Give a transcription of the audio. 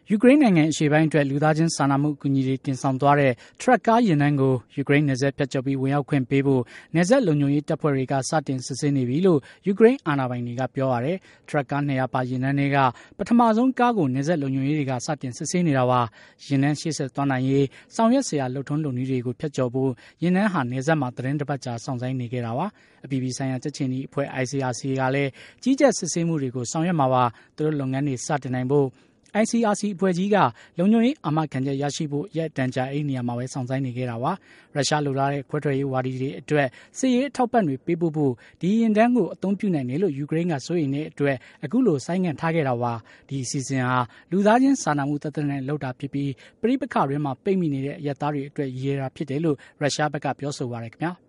ယူကရိန်းနိုင်ငံအရှေ့ပိုင်းအတွက်လူသားချင်းစာနာမှုအကူအညီတွေတင်ဆောင်သွားတဲ့ထရပ်ကားယာဉ်တန်းကိုယူကရိန်းနယ်စပ်ဖြတ်ကျော်ပြီးဝင်ရောက်ခွင့်ပေးဖို့နယ်စပ်လုံခြုံရေးတပ်ဖွဲ့တွေကစတင်စစ်ဆေးနေပြီလို့ယူကရိန်းအာဏာပိုင်တွေကပြောပါတယ်။ထရပ်ကား200ပါယာဉ်တန်းတွေကပထမဆုံးကားကိုနယ်စပ်လုံခြုံရေးတွေကစတင်စစ်ဆေးနေတာပါ။ယာဉ်တန်းရှေ့ဆက်သွားနိုင်ရေးဆောင်ရွက်เสียလှုပ်ထုံးလုပ်နည်းတွေကိုဖြတ်ကျော်ဖို့ယာဉ်တန်းဟာနယ်စပ်မှာသတင်းတစ်ပတ်ကြာစောင့်ဆိုင်းနေခဲ့တာပါ။အပြည်ပြည်ဆိုင်ရာကြက်ချင်ဒီအဖွဲ့ ICRC ကလည်းကြီးကြပ်စစ်ဆေးမှုတွေကိုဆောင်ရွက်မှာပါ။သူတို့လုပ်ငန်းတွေစတင်နိုင်ဖို့ICRC အဖွဲ့ကြီးကလုံခြုံရေးအာမခံချက်ရရှိဖို့ရက်တန်ကြာအိမ်နေရာမှာပဲစောင့်ဆိုင်းနေခဲ့တာပါ။ရုရှားလိုလားတဲ့ခွဲထွက်ရေးဝါဒီတွေအတွက်စစ်ရေးအထောက်ပံ့တွေပေးဖို့ဒီရင်တန်းကိုအသုံးပြုနိုင်တယ်လို့ယူကရိန်းကစိုးရိမ်တဲ့အတွက်အခုလိုဆိုင်းငံ့ထားခဲ့တာပါ။ဒီအစီအစဉ်ဟာလူသားချင်းစာနာမှုတသက်နဲ့လုပ်တာဖြစ်ပြီးပဋိပက္ခတွေမှာပိတ်မိနေတဲ့အရပ်သားတွေအတွက်ရည်ရွယ်တာဖြစ်တယ်လို့ရုရှားဘက်ကပြောဆိုပါတယ်ခင်ဗျာ။